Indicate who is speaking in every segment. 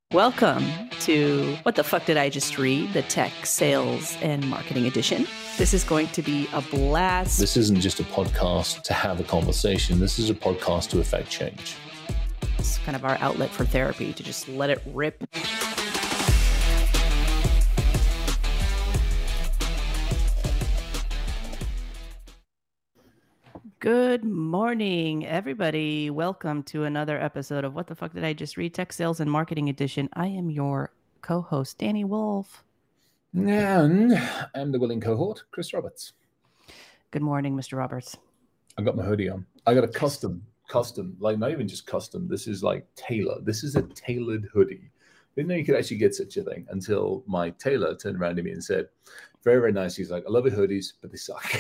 Speaker 1: Welcome to What the Fuck Did I Just Read? The Tech Sales and Marketing Edition. This is going to be a blast.
Speaker 2: This isn't just a podcast to have a conversation. This is a podcast to affect change.
Speaker 1: It's kind of our outlet for therapy, to just let it rip. Good morning, everybody. Welcome to another episode of What the Fuck Did I Just Read? Tech Sales and Marketing Edition. I am your co-host, Danny Wolf.
Speaker 2: And I'm the willing cohort, Chris Roberts.
Speaker 1: Good morning, Mr. Roberts.
Speaker 2: I got my hoodie on. I got a custom, like not even just custom. This is like tailored. This is a tailored hoodie. Didn't know you could actually get such a thing until my tailor turned around to me and said, very, very nice. He's like, I love your hoodies, but they suck.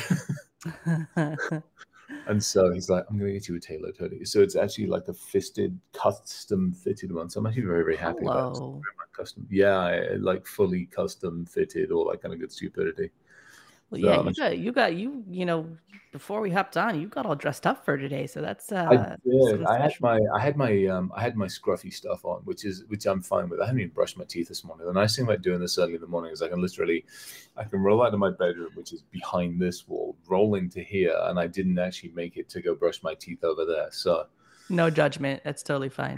Speaker 2: And so he's like, I'm going to get you a tailored hoodie. So it's actually like a custom fitted one. So I'm actually very, very happy about it. Custom. Yeah, like fully custom fitted, all that kind of good stupidity.
Speaker 1: Well, yeah, you know, before we hopped on, you got all dressed up for today. So that's
Speaker 2: I did. I had my scruffy stuff on, which I'm fine with. I haven't even brushed my teeth this morning. The nice thing about doing this early in the morning is I can roll out of my bedroom, which is behind this wall, roll into here, and I didn't actually make it to go brush my teeth over there. So
Speaker 1: no judgment. That's totally fine.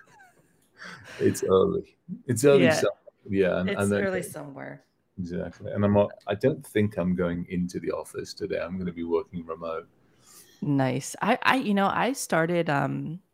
Speaker 2: It's early. It's early.
Speaker 1: Yeah.
Speaker 2: It's
Speaker 1: early somewhere.
Speaker 2: Exactly. And I don't think I'm going into the office today. I'm going to be working remote.
Speaker 1: Nice. I started a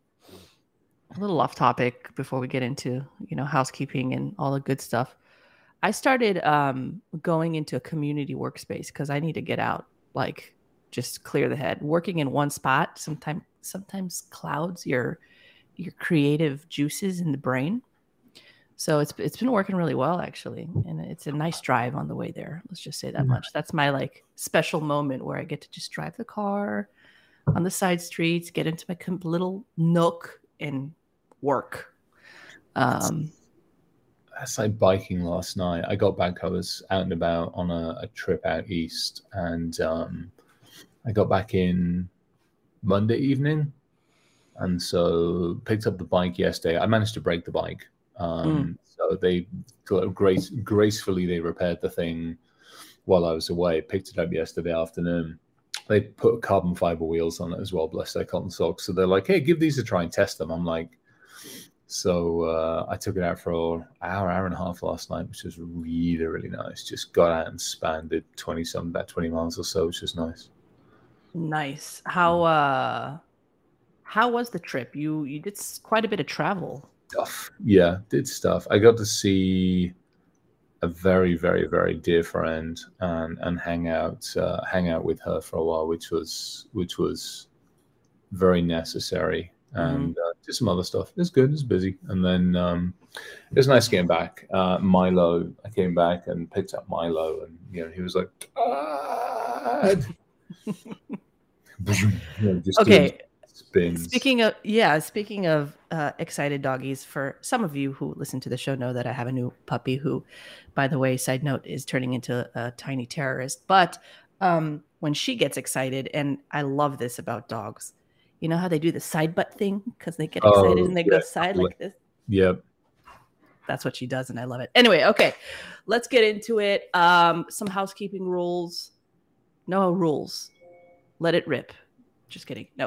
Speaker 1: little off topic before we get into, housekeeping and all the good stuff. I started going into a community workspace because I need to get out, like just clear the head. Working in one spot sometimes clouds your creative juices in the brain. So it's been working really well, actually. And it's a nice drive on the way there. Let's just say that much. That's my special moment where I get to just drive the car on the side streets, get into my little nook and work.
Speaker 2: That's like biking last night. I got back, I was out and about on a trip out east, and I got back in Monday evening. And so picked up the bike yesterday. I managed to break the bike. So they gracefully they repaired the thing while I was away. Picked it up yesterday afternoon. They put carbon fiber wheels on it as well, bless their cotton socks. So they're like, hey, give these a try and test them. I'm like, so I took it out for an hour and a half last night, which was really, really nice. Just got out and spanned it about 20 miles or so, which was nice.
Speaker 1: Nice. How was the trip? You did quite a bit of travel.
Speaker 2: Yeah, did stuff. I got to see a very, very, very dear friend and hang out with her for a while, which was very necessary. And did some other stuff. It was good. It was busy. And then it was nice getting back. Milo, I came back and picked up Milo, and he was like, Dad.
Speaker 1: Okay.
Speaker 2: Spins.
Speaker 1: Speaking of excited doggies, for some of you who listen to the show know that I have a new puppy who, by the way, side note, is turning into a tiny terrorist. But when she gets excited, and I love this about dogs, you know how they do the side butt thing because they get excited and they go side like this?
Speaker 2: Yep.
Speaker 1: That's what she does, and I love it. Anyway, okay, let's get into it. Some housekeeping rules. No rules. Let it rip. Just kidding. No.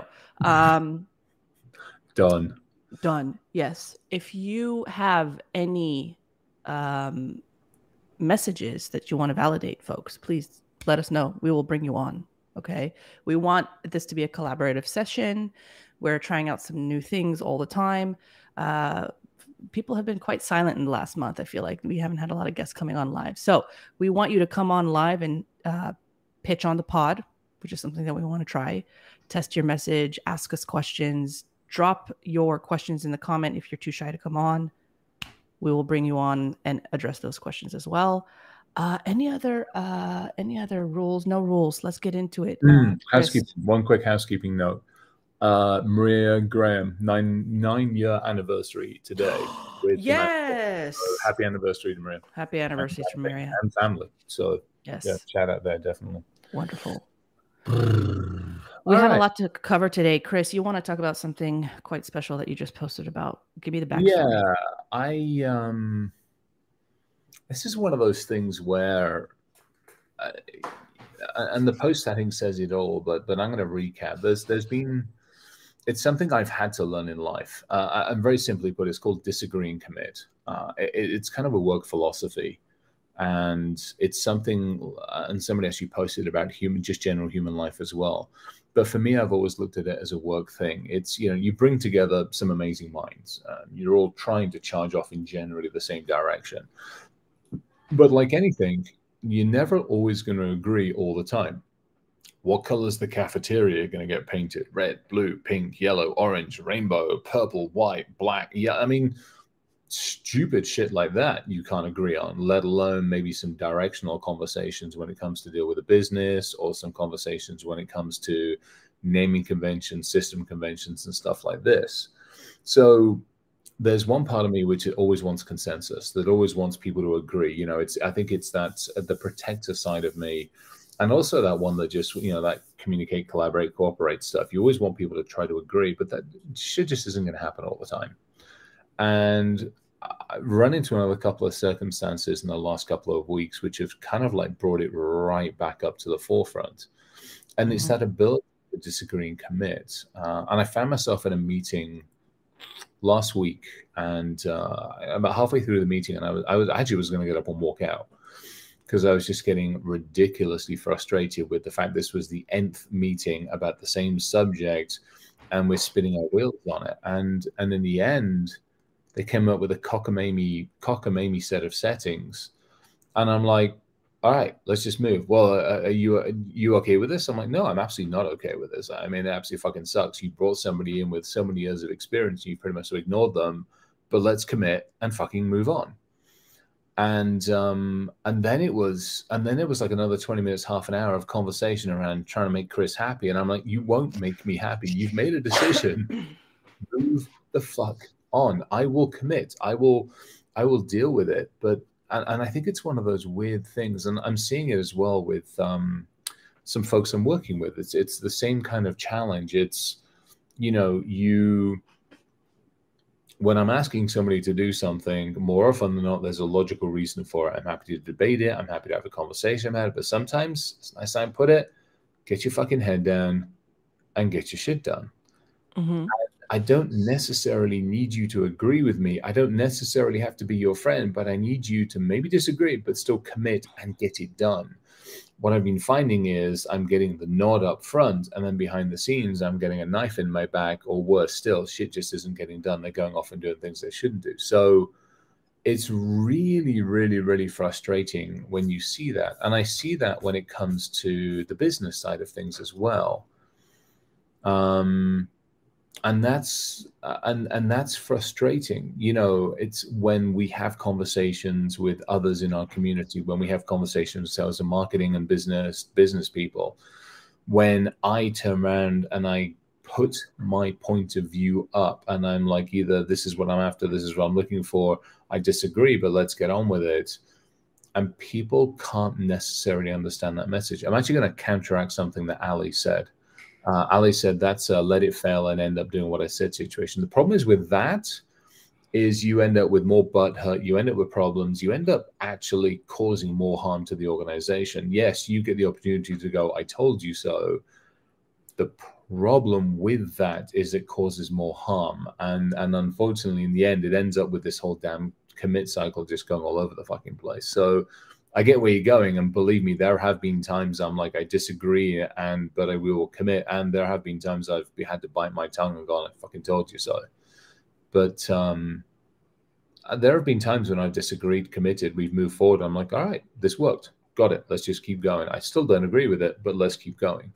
Speaker 1: Done. Yes. If you have any messages that you want to validate, folks, please let us know. We will bring you on. Okay. We want this to be a collaborative session. We're trying out some new things all the time. People have been quite silent in the last month. I feel like we haven't had a lot of guests coming on live. So we want you to come on live and pitch on the pod, which is something that we want to try. Test your message, ask us questions, drop your questions in the comment if you're too shy to come on. We will bring you on and address those questions as well. Any other rules? No rules. Let's get into it.
Speaker 2: Housekeeping. One quick housekeeping note. Maria Graham, 9-year anniversary today.
Speaker 1: Yes.
Speaker 2: So happy anniversary to Maria.
Speaker 1: Happy anniversary to Maria.
Speaker 2: And family. So
Speaker 1: yes.
Speaker 2: Yeah, shout out there, definitely.
Speaker 1: Wonderful. We
Speaker 2: All
Speaker 1: have a
Speaker 2: right.
Speaker 1: lot to cover today. Chris, you want to talk about something quite special that you just posted about? Give me the backstory.
Speaker 2: Yeah, I this is one of those things where uh, and the post I think says it all, but I'm going to recap. There's been it's something I've had to learn in life, and very simply put, it's called disagree and commit. It's kind of a work philosophy, and it's something. And somebody actually posted about just general human life as well. But for me, I've always looked at it as a work thing. It's you bring together some amazing minds. You're all trying to charge off in generally the same direction. But like anything, you're never always going to agree all the time. What color is the cafeteria going to get painted? Red, blue, pink, yellow, orange, rainbow, purple, white, black. Yeah, I mean, stupid shit like that you can't agree on, let alone maybe some directional conversations when it comes to deal with a business or some conversations when it comes to naming conventions, system conventions, and stuff like this. So there's one part of me which always wants consensus, that always wants people to agree. I think it's that the protector side of me, and also that one that just that communicate, collaborate, cooperate stuff. You always want people to try to agree, but that shit just isn't going to happen all the time. And I've run into another couple of circumstances in the last couple of weeks which have kind of like brought it right back up to the forefront. And it's that ability to disagree and commit. And I found myself in a meeting last week, and about halfway through the meeting, and I was actually was going to get up and walk out because I was just getting ridiculously frustrated with the fact this was the nth meeting about the same subject, and we're spinning our wheels on it. And in the end, they came up with a cockamamie set of settings, and I'm like, all right, let's just move. Well, are you okay with this? I'm like, no, I'm absolutely not okay with this. I mean, it absolutely fucking sucks. You brought somebody in with so many years of experience, and you pretty much ignored them. But let's commit and fucking move on. And then it was like another 20 minutes, half an hour of conversation around trying to make Chris happy. And I'm like, you won't make me happy. You've made a decision. Move the fuck on. I will commit. I will deal with it. But and I think it's one of those weird things, and I'm seeing it as well with some folks I'm working with. It's the same kind of challenge. It's you when I'm asking somebody to do something, more often than not, there's a logical reason for it. I'm happy to debate it. I'm happy to have a conversation about it. But sometimes, it's a nice time to put it, get your fucking head down and get your shit done.
Speaker 1: Mm-hmm.
Speaker 2: I don't necessarily need you to agree with me. I don't necessarily have to be your friend, but I need you to maybe disagree, but still commit and get it done. What I've been finding is I'm getting the nod up front, and then behind the scenes, I'm getting a knife in my back, or worse still, shit just isn't getting done. They're going off and doing things they shouldn't do. So it's really, really, really frustrating when you see that. And I see that when it comes to the business side of things as well. And that's frustrating. It's when we have conversations with others in our community, when we have conversations with sales and marketing and business people, when I turn around and I put my point of view up, and I'm like, either this is what I'm after, this is what I'm looking for, I disagree, but let's get on with it. And people can't necessarily understand that message. I'm actually going to counteract something that Ali said. Ali said that's a let it fail and end up doing what I said situation. The problem is with that is you end up with more butt hurt, you end up with problems, you end up actually causing more harm to the organization. Yes, you get the opportunity to go, I told you so. The problem with that is it causes more harm. And unfortunately, in the end, it ends up with this whole damn commit cycle just going all over the fucking place. So I get where you're going, and believe me, there have been times I'm like, I disagree, but I will commit. And there have been times I've had to bite my tongue and gone, I fucking told you so. But there have been times when I've disagreed, committed, we've moved forward. I'm like, all right, this worked. Got it. Let's just keep going. I still don't agree with it, but let's keep going.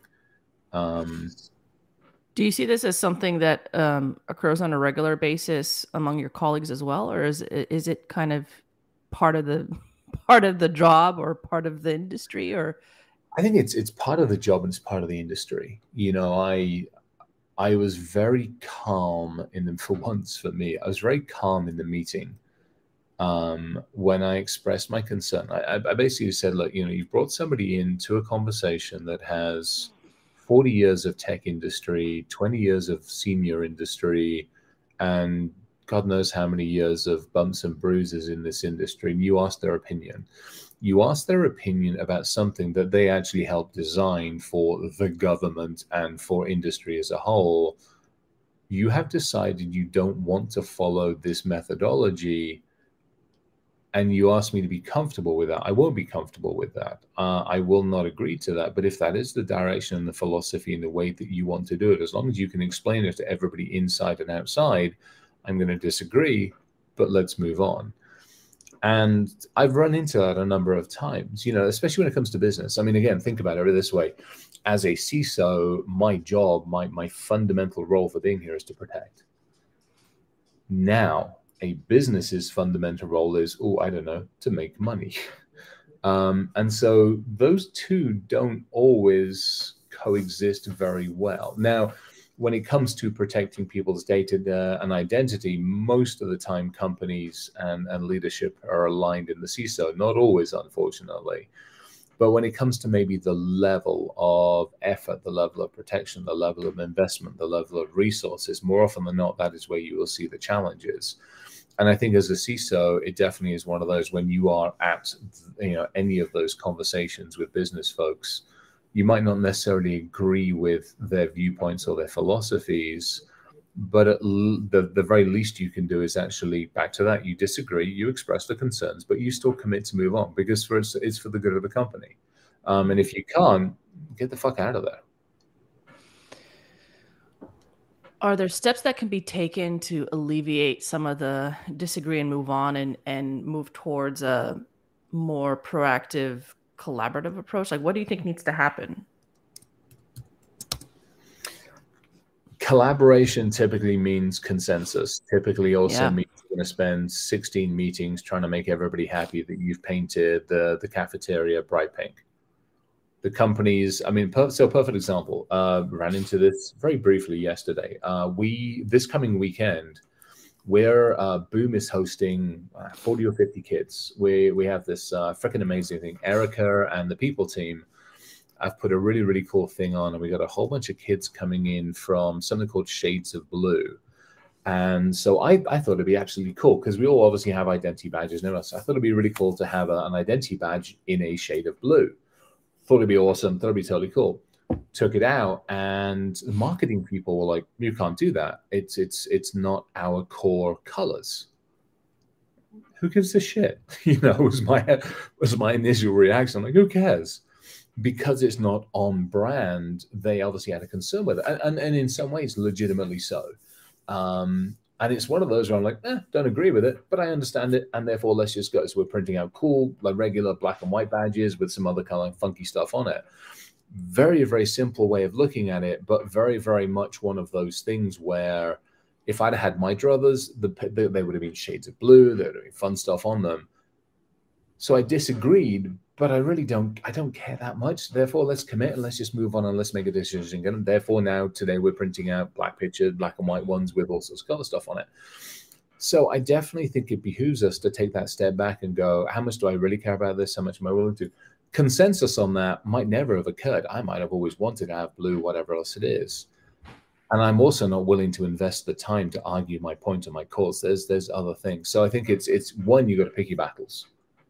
Speaker 1: Do you see this as something that occurs on a regular basis among your colleagues as well, or is it kind of part of the job or part of the industry? Or
Speaker 2: I think it's part of the job and it's part of the industry. I was very calm for once for me. I was very calm in the meeting when I expressed my concern. I basically said, look, you've brought somebody into a conversation that has 40 years of tech industry, 20 years of senior industry, and God knows how many years of bumps and bruises in this industry, and you ask their opinion. You ask their opinion about something that they actually helped design for the government and for industry as a whole. You have decided you don't want to follow this methodology, and you ask me to be comfortable with that. I won't be comfortable with that. I will not agree to that. But if that is the direction and the philosophy and the way that you want to do it, as long as you can explain it to everybody inside and outside, I'm going to disagree, but let's move on. And I've run into that a number of times, especially when it comes to business. I mean, again, think about it this way. As a CISO, my job, my fundamental role for being here is to protect. Now, a business's fundamental role is, to make money. And so those two don't always coexist very well. Now, when it comes to protecting people's data and identity, most of the time companies and leadership are aligned in the CISO, not always, unfortunately. But when it comes to maybe the level of effort, the level of protection, the level of investment, the level of resources, more often than not, that is where you will see the challenges. And I think as a CISO, it definitely is one of those when you are at any of those conversations with business folks, you might not necessarily agree with their viewpoints or their philosophies, but at the very least you can do is actually, back to that, you disagree, you express the concerns, but you still commit to move on because it's for the good of the company. And if you can't, get the fuck out of there.
Speaker 1: Are there steps that can be taken to alleviate some of the disagree and move on and move towards a more proactive, collaborative approach? Like, what do you think needs to happen?
Speaker 2: Collaboration typically means consensus. Typically also means you're going to spend 16 meetings trying to make everybody happy that you've painted the cafeteria bright pink. The companies, perfect example, ran into this very briefly yesterday. This coming weekend, where Boom is hosting 40 or 50 kids. We have this freaking amazing thing. Erica and the people team have put a really, really cool thing on, and we got a whole bunch of kids coming in from something called Shades of Blue. And so I thought it'd be absolutely cool because we all obviously have identity badges. So I thought it'd be really cool to have an identity badge in a shade of blue. Thought it'd be awesome. Thought it'd be totally cool. Took it out, and the marketing people were like, "You can't do that. It's not our core colors." Who gives a shit? Was my initial reaction. I'm like, who cares? Because it's not on brand. They obviously had a concern with it, and in some ways, legitimately so. And it's one of those where I'm like, don't agree with it, but I understand it, and therefore let's just go. So we're printing out cool, like regular black and white badges with some other kind of funky stuff on it. Very, very simple way of looking at it, but very, very much one of those things where if I'd had my druthers, they would have been shades of blue, there would have been fun stuff on them. So I disagreed, but I don't care that much. Therefore, let's commit and let's just move on and let's make a decision. And therefore, now today we're printing out black pictures, black and white ones with all sorts of color stuff on it. So I definitely think it behooves us to take that step back and go, how much do I really care about this? How much am I willing to? Consensus on that might never have occurred. I might have always wanted to have blue, whatever else it is. And I'm also not willing to invest the time to argue my point or my cause. There's other things. So I think it's one, you got to pick your battles.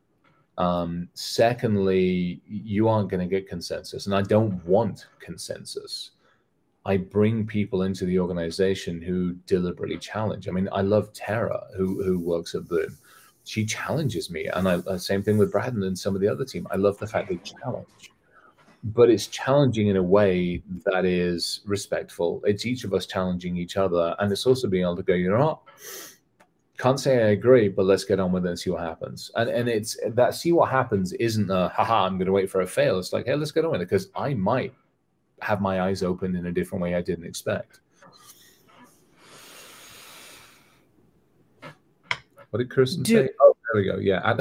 Speaker 2: Secondly, you aren't going to get consensus, and I don't want consensus. I bring people into the organization who deliberately challenge. I mean, I love Tara, who works at Boom. She challenges me, and same thing with Brad and some of the other team. I love the fact they challenge, but it's challenging in a way that is respectful. It's each of us challenging each other, and it's also being able to go, you know what? Can't say I agree, but let's get on with it and see what happens. And it's that see what happens isn't a haha, I'm going to wait for a fail. It's like, hey, let's get on with it because I might have my eyes open in a different way I didn't expect. What did Kirsten say? Oh, there we go. Yeah.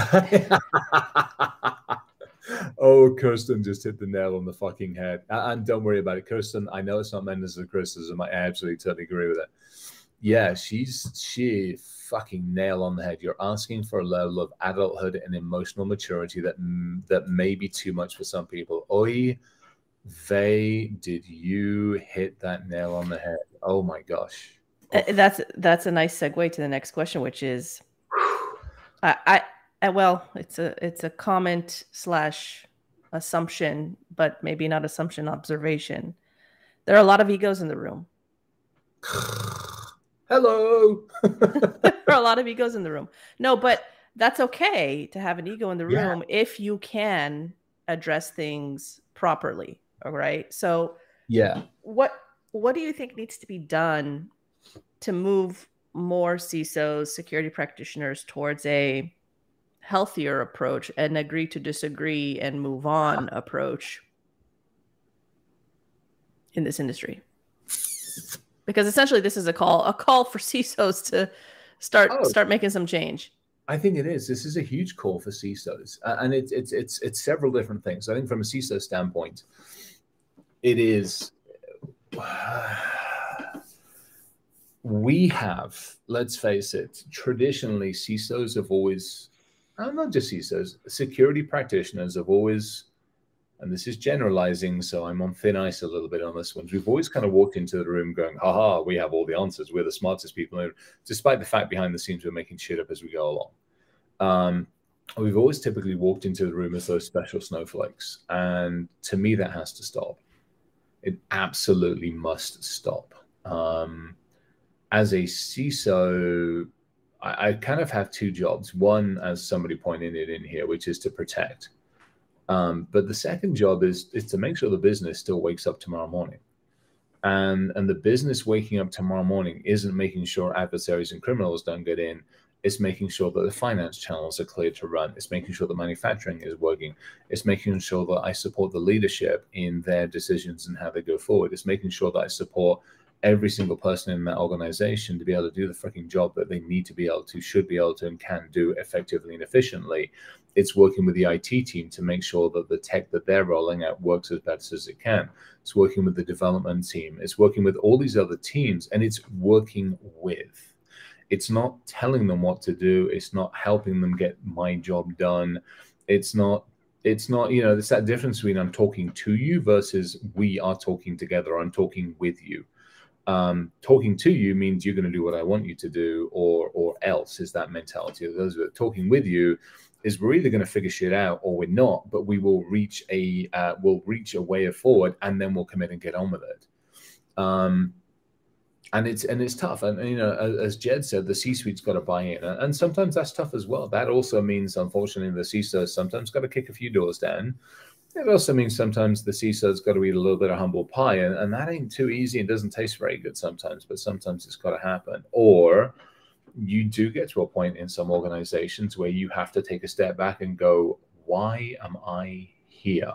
Speaker 2: Oh, Kirsten just hit the nail on the fucking head. And don't worry about it, Kirsten. I know it's not meant as a criticism. I absolutely totally agree with it. Yeah, she fucking nail on the head. You're asking for a level of adulthood and emotional maturity that may be too much for some people. Did you hit that nail on the head? Oh my gosh.
Speaker 1: That's a nice segue to the next question, which is, well, it's a comment slash assumption, but maybe not assumption, observation. There are a lot of egos in the room.
Speaker 2: Hello.
Speaker 1: There are a lot of egos in the room. No, but that's okay to have an ego in the room if you can address things properly. All right. So
Speaker 2: yeah,
Speaker 1: what do you think needs to be done to move more CISOs, security practitioners, towards a healthier approach, and agree to disagree and move on approach in this industry? Because essentially this is a call for CISOs to start making some change.
Speaker 2: I think it is. This is a huge call for CISOs, and it's several different things. I think from a CISO standpoint, it is. We have, let's face it, traditionally CISOs have always, not just CISOs, security practitioners have always, and this is generalizing, so I'm on thin ice a little bit on this one. We've always kind of walked into the room going, haha, we have all the answers. We're the smartest people, despite the fact behind the scenes we're making shit up as we go along. We've always typically walked into the room as those special snowflakes. And to me, that has to stop. It absolutely must stop. As a CISO, I kind of have two jobs. One, as somebody pointed it in here, which is to protect. But the second job is to make sure the business still wakes up tomorrow morning. And the business waking up tomorrow morning isn't making sure adversaries and criminals don't get in. It's making sure that the finance channels are clear to run. It's making sure the manufacturing is working. It's making sure that I support the leadership in their decisions and how they go forward. It's making sure that I support every single person in that organization to be able to do the freaking job that they need to be able to, should be able to, and can do effectively and efficiently. It's working with the IT team to make sure that the tech that they're rolling out works as best as it can. It's working with the development team. It's working with all these other teams, and it's working with. It's not telling them what to do. It's not helping them get my job done. It's not, there's that difference between I'm talking to you versus we are talking together. I'm talking with you. Talking to you means you're going to do what I want you to do, or else is that mentality. Those who are talking with you is we're either going to figure shit out or we're not, but we will reach a way of forward, and then we'll commit and get on with it. And it's tough. And as Jed said, the C-suite's got to buy in, and sometimes that's tough as well. That also means, unfortunately, the CISO sometimes got to kick a few doors down. It also means sometimes the CISO's got to eat a little bit of humble pie, and that ain't too easy and doesn't taste very good sometimes, but sometimes it's got to happen. Or you do get to a point in some organizations where you have to take a step back and go, why am I here?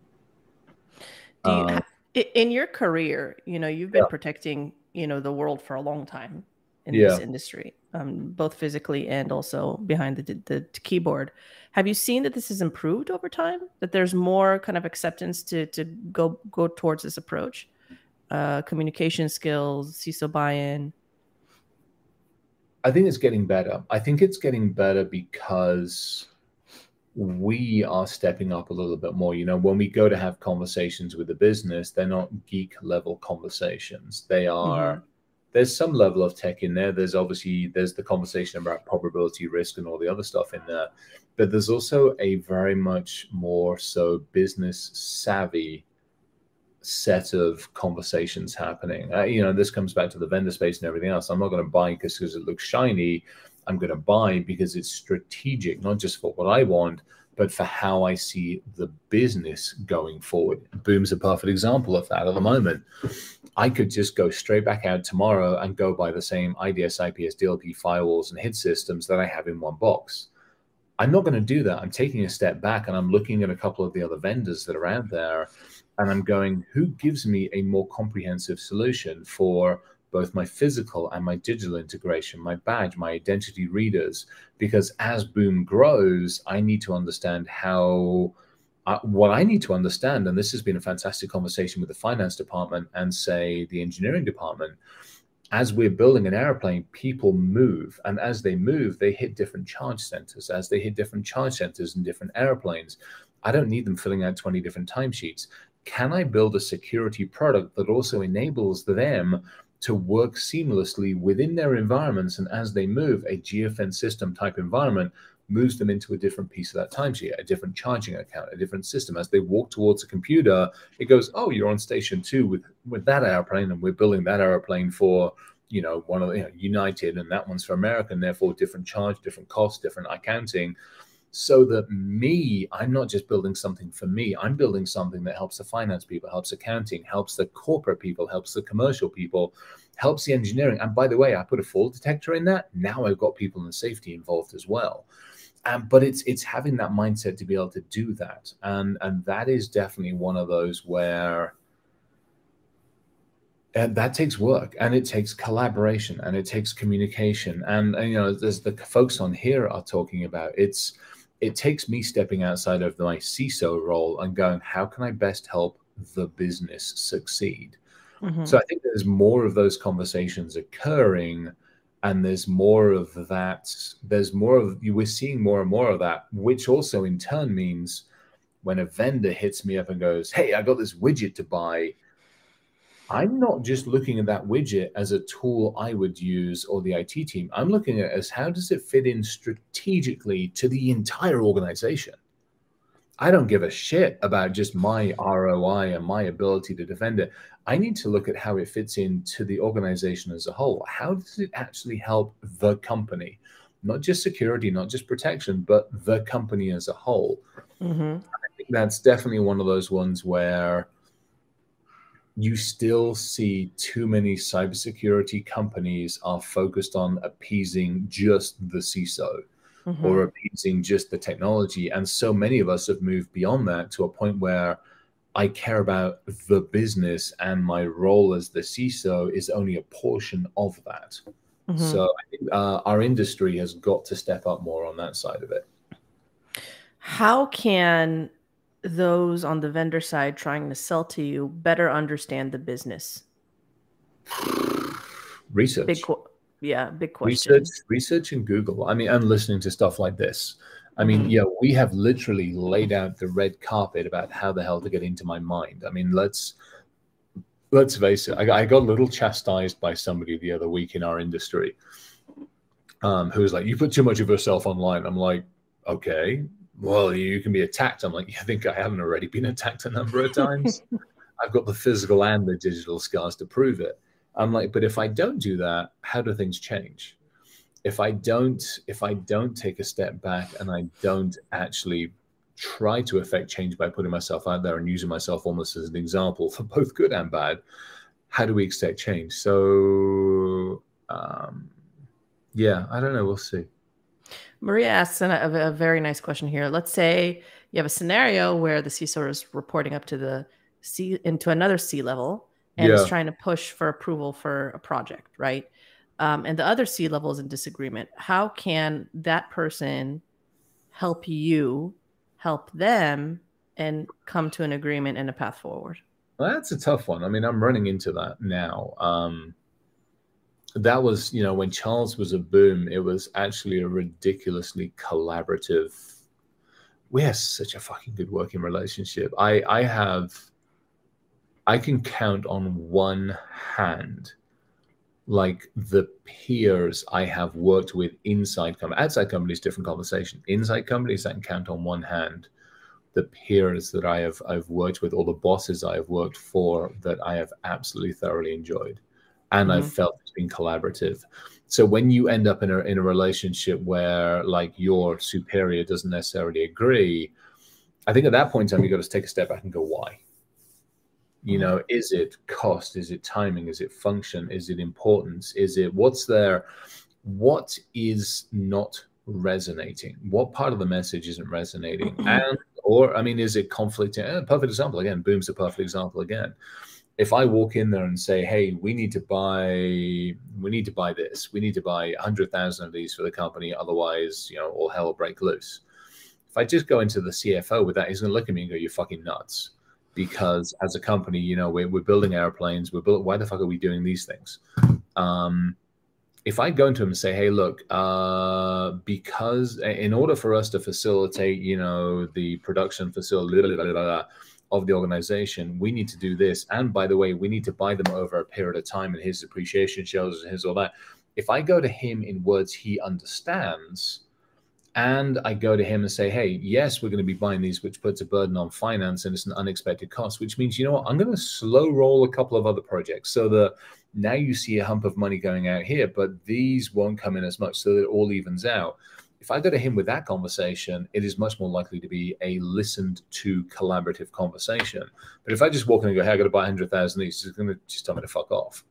Speaker 1: In your career, you've been protecting, the world for a long time in this industry, both physically and also behind the keyboard. Have you seen that this has improved over time? That there's more kind of acceptance to go towards this approach, communication skills, CISO buy-in?
Speaker 2: I think it's getting better. I think it's getting better because we are stepping up a little bit more. When we go to have conversations with the business, they're not geek level conversations. They are. There's some level of tech in there. There's the conversation about probability, risk, and all the other stuff in there. But there's also a very much more so business savvy set of conversations happening. This comes back to the vendor space and everything else. I'm not going to buy because it looks shiny. I'm going to buy because it's strategic, not just for what I want, but for how I see the business going forward. Boom's a perfect example of that at the moment. I could just go straight back out tomorrow and go buy the same IDS, IPS, DLP firewalls and hit systems that I have in one box. I'm not going to do that. I'm taking a step back and I'm looking at a couple of the other vendors that are out there, and I'm going, who gives me a more comprehensive solution for both my physical and my digital integration, my badge, my identity readers? Because as Boom grows, I need to understand what I need to understand. And this has been a fantastic conversation with the finance department and say the engineering department. As we're building an airplane, people move. And as they move, they hit different charge centers. As they hit different charge centers in different airplanes, I don't need them filling out 20 different timesheets. can I build a security product that also enables them to work seamlessly within their environments? And as they move, a geofence system type environment moves them into a different piece of that timesheet, a different charging account, a different system. As they walk towards a computer, it goes, oh, you're on station 2 with that airplane, and we're building that airplane for, one of the, United, and that one's for American, therefore different charge, different cost, different accounting. So that I'm not just building something for me, I'm building something that helps the finance people, helps accounting, helps the corporate people, helps the commercial people, helps the engineering. And by the way, I put a fall detector in that. Now I've got people in safety involved as well. But it's having that mindset to be able to do that. And that is definitely one of those where that takes work, and it takes collaboration, and it takes communication. And as the folks on here are talking about, it takes me stepping outside of my CISO role and going, how can I best help the business succeed? Mm-hmm. So I think there's more of those conversations occurring, and there's more of that. We're seeing more and more of that, which also in turn means when a vendor hits me up and goes, hey, I got this widget to buy, I'm not just looking at that widget as a tool I would use, or the IT team. I'm looking at it as, how does it fit in strategically to the entire organization? I don't give a shit about just my ROI and my ability to defend it. I need to look at how it fits into the organization as a whole. How does it actually help the company? Not just security, not just protection, but the company as a whole. Mm-hmm. I think that's definitely one of those ones where you still see too many cybersecurity companies are focused on appeasing just the CISO, mm-hmm. or appeasing just the technology. And so many of us have moved beyond that to a point where I care about the business, and my role as the CISO is only a portion of that. Mm-hmm. So I think our industry has got to step up more on that side of it.
Speaker 1: How can those on the vendor side trying to sell to you better understand the business?
Speaker 2: Research.
Speaker 1: Big question.
Speaker 2: Research and Google. I mean, and listening to stuff like this. I mean, mm-hmm. We have literally laid out the red carpet about how the hell to get into my mind. I mean, let's face it. I got a little chastised by somebody the other week in our industry, who was like, you put too much of yourself online. I'm like, okay, well, you can be attacked. I'm like, you think I haven't already been attacked a number of times? I've got the physical and the digital scars to prove it. I'm like, but if I don't do that, how do things change? If I don't take a step back, and I don't actually try to affect change by putting myself out there and using myself almost as an example for both good and bad, how do we expect change? So, I don't know. We'll see.
Speaker 1: Maria asks a very nice question here. Let's say you have a scenario where the CISO is reporting up to into another C level and is trying to push for approval for a project, right? And the other C level is in disagreement. How can that person help you help them and come to an agreement and a path forward?
Speaker 2: Well, that's a tough one. I mean, I'm running into that now. That was, when Charles was a boom, it was actually a ridiculously collaborative. We have such a fucking good working relationship. I can count on one hand, like, the peers I have worked with inside companies. Outside companies, different conversation. Inside companies, I can count on one hand the peers that I've worked with, or the bosses I have worked for, that I have absolutely thoroughly enjoyed. And mm-hmm. I've felt it's been collaborative. So when you end up in a relationship where, like, your superior doesn't necessarily agree, I think at that point in time, you've got to take a step back and go, why? Is it cost? Is it timing? Is it function? Is it importance? Is it what is not resonating? What part of the message isn't resonating? Is it conflicting? Perfect example again. Boom's a perfect example again. If I walk in there and say, hey, we need to buy this. We need to buy 100,000 of these for the company. Otherwise, all hell will break loose. If I just go into the CFO with that, he's going to look at me and go, you're fucking nuts. Because as a company, we're building airplanes. Why the fuck are we doing these things? If I go into him and say, hey, look, because in order for us to facilitate, the production facility of the organization. We need to do this. And by the way, we need to buy them over a period of time. And his appreciation shows and his all that. If I go to him in words he understands, and I go to him and say, hey, yes, we're going to be buying these, which puts a burden on finance and it's an unexpected cost, which means, you know what, I'm going to slow roll a couple of other projects so that now you see a hump of money going out here, but these won't come in as much, so that it all evens out. If I go to him with that conversation, it is much more likely to be a listened to collaborative conversation. But if I just walk in and go, hey, I got to buy 100,000 of these, he's going to just tell me to fuck off.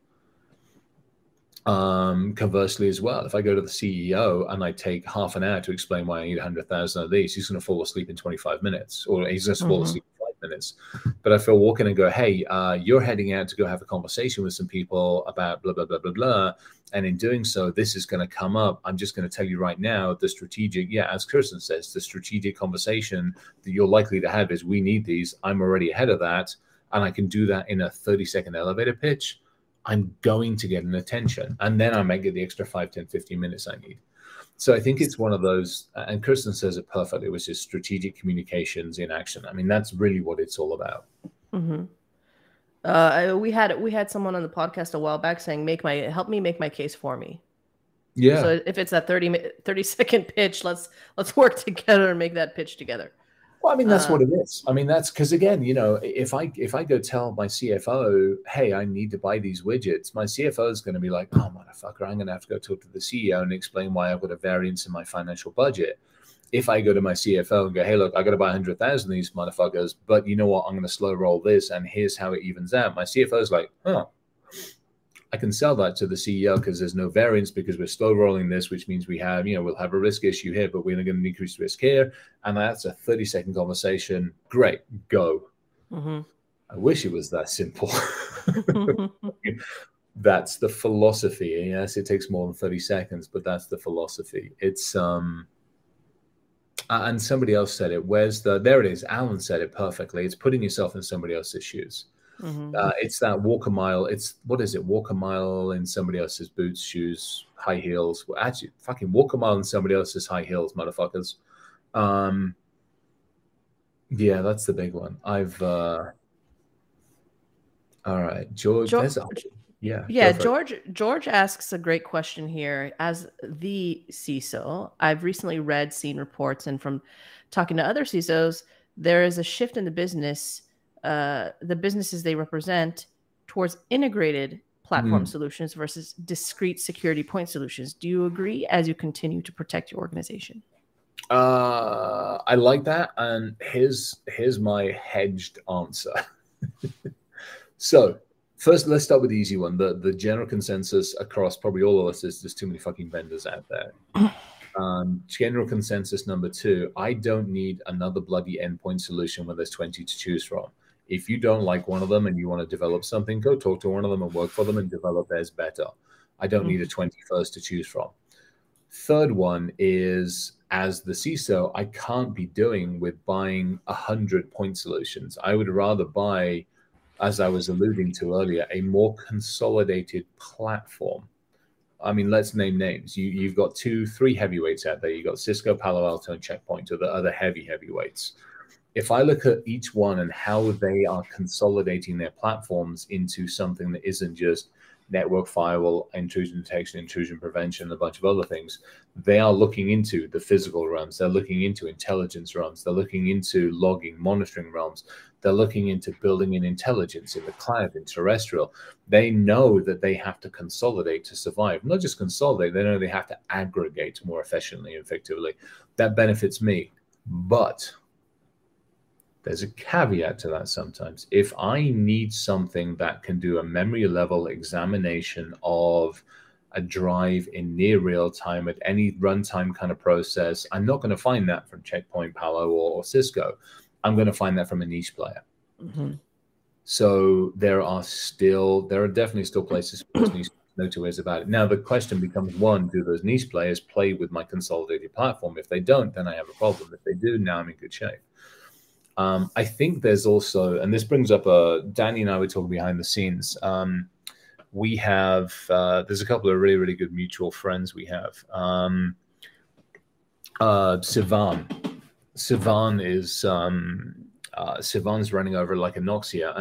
Speaker 2: Conversely as well, if I go to the CEO and I take half an hour to explain why I need 100,000 of these, he's going to fall asleep in 25 minutes, or he's going to fall asleep in 5 minutes. But if I walk in and go, hey, you're heading out to go have a conversation with some people about blah, blah, blah, blah, blah. And in doing so, this is going to come up. I'm just going to tell you right now, the strategic, as Kirsten says, the strategic conversation that you're likely to have is we need these. I'm already ahead of that. And I can do that in a 30-second elevator pitch. I'm going to get an attention, and then I might get the extra 5, 10, 15 minutes I need. So I think it's one of those, and Kirsten says it perfectly, which is strategic communications in action. I mean, that's really what it's all about.
Speaker 1: We had someone on the podcast a while back saying, help me make my case for me.
Speaker 2: Yeah.
Speaker 1: So if it's that 30-second pitch, let's work together and make that pitch together.
Speaker 2: Well, I mean, that's what it is. I mean, that's because, again, you know, if I go tell my CFO, hey, I need to buy these widgets, my CFO is going to be like, oh, motherfucker, I'm going to have to go talk to the CEO and explain why I've got a variance in my financial budget. If I go to my CFO and go, hey, look, I got to buy 100,000 of these motherfuckers, but you know what? I'm going to slow roll this, and here's how it evens out. My CFO is like, I can sell that to the CEO because there's no variance because we're slow rolling this, which means we have, we'll have a risk issue here, but we're going to increase risk here. And that's a 30-second conversation. Great, go. I wish it was that simple. That's the philosophy. Yes, it takes more than 30 seconds, but that's the philosophy. It's, and somebody else said it. There it is. Alan said it perfectly. It's putting yourself in somebody else's shoes. It's that walk a mile. What is it? Walk a mile in somebody else's boots, shoes, high heels. Well, actually, fucking walk a mile in somebody else's high heels, motherfuckers. Yeah, that's the big one. All right, George.
Speaker 1: George asks a great question here. As the CISO, I've recently seen reports, and from talking to other CISOs, there is a shift in the business. The businesses they represent towards integrated platform solutions versus discrete security point solutions. Do you agree as you continue to protect your organization?
Speaker 2: I like that. And here's my hedged answer. So first, let's start with the easy one. The general consensus across probably all of us is there's too many fucking vendors out there. General consensus number 2, I don't need another bloody endpoint solution when there's 20 to choose from. If you don't like one of them and you want to develop something, go talk to one of them and work for them and develop theirs better. I don't need a 21st to choose from. Third one is, as the CISO, I can't be doing with buying 100 point solutions. I would rather buy, as I was alluding to earlier, a more consolidated platform. I mean, let's name names. You've got 2-3 heavyweights out there. You've got Cisco, Palo Alto, and Check Point, or the other heavyweights. If I look at each one and how they are consolidating their platforms into something that isn't just network firewall, intrusion detection, intrusion prevention, a bunch of other things, they are looking into the physical realms. They're looking into intelligence realms. They're looking into logging, monitoring realms. They're looking into building in intelligence in the cloud, in terrestrial. They know that they have to consolidate to survive. Not just consolidate, they know they have to aggregate more efficiently and effectively. That benefits me. But there's a caveat to that sometimes. If I need something that can do a memory level examination of a drive in near real time at any runtime kind of process, I'm not going to find that from Check Point, Palo, or Cisco. I'm going to find that from a niche player. So there are definitely still places for those niche, no two ways about it. Now the question becomes, one, do those niche players play with my consolidated platform? If they don't, then I have a problem. If they do, now I'm in good shape. I think there's also, and this brings up, Danny and I were talking behind the scenes. We have, there's a couple of really, really good mutual friends we have. Sivan. Sivan is Sivan's running over like Anoxia,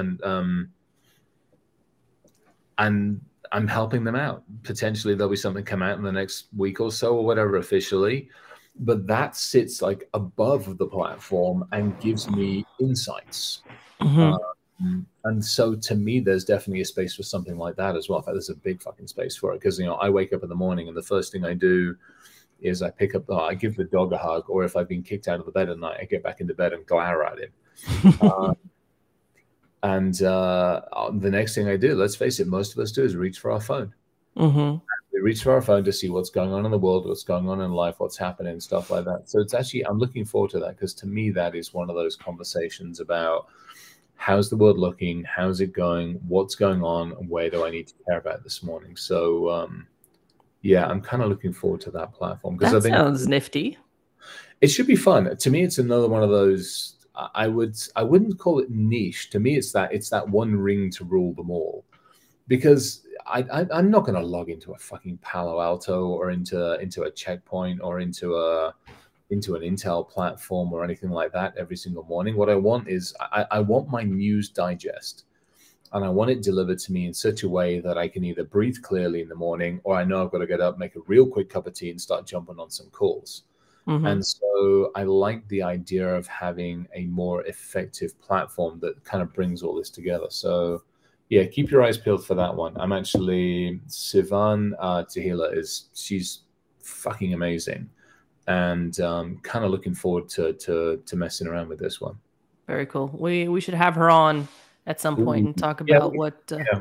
Speaker 2: and I'm helping them out. Potentially there'll be something come out in the next week or so or whatever officially, but that sits like above the platform and gives me insights. And so to me, there's definitely a space for something like that as well. In fact, there's a big fucking space for it because, you know, I wake up in the morning and the first thing I do is I pick up, I give the dog a hug, or if I've been kicked out of the bed at night, I get back into bed and glare at him. And the next thing I do, let's face it, most of us do is reach for our phone. We reach for our phone to see what's going on in the world, what's going on in life, what's happening, stuff like that. So it's actually, I'm looking forward to that because to me, that is one of those conversations about how's the world looking, how's it going, what's going on, and where do I need to care about this morning. So yeah, I'm kind of looking forward to that platform because
Speaker 1: that
Speaker 2: I think
Speaker 1: sounds nifty.
Speaker 2: It should be fun. To me, it's another one of those. I wouldn't call it niche. To me, it's that one ring to rule them all, because I'm not going to log into a fucking Palo Alto or into a Checkpoint or into an Intel platform or anything like that every single morning. What I want is I want my news digest, and I want it delivered to me in such a way that I can either breathe clearly in the morning, or I know I've got to get up, make a real quick cup of tea, and start jumping on some calls. And so I like the idea of having a more effective platform that kind of brings all this together. So yeah, keep your eyes peeled for that one. I'm actually, Sivan Tahila she's fucking amazing, and kind of looking forward to messing around with this one.
Speaker 1: Very cool. We should have her on at some point and talk about what